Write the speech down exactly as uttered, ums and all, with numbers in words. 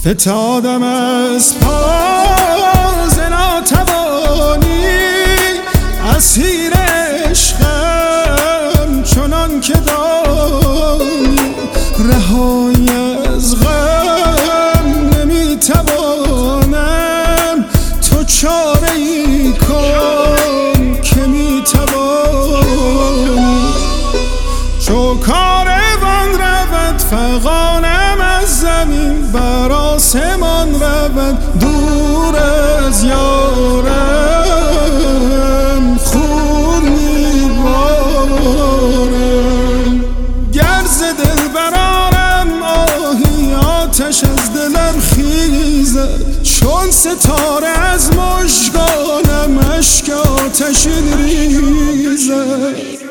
فتادم از پاز ناتوانی، اسیر عشقم چنان که دانی، رهایی از غم نمیتوانم، تو چاره ای کن که میتوانی. چو کاروان رود فغانم از زمین، بر آسمان رود دور از یارم، خون میبارم. گر ز دل برآرم آهی، آتش از دلم خیزد، چون ستاره از مژگانم اشک آتشین ریزد.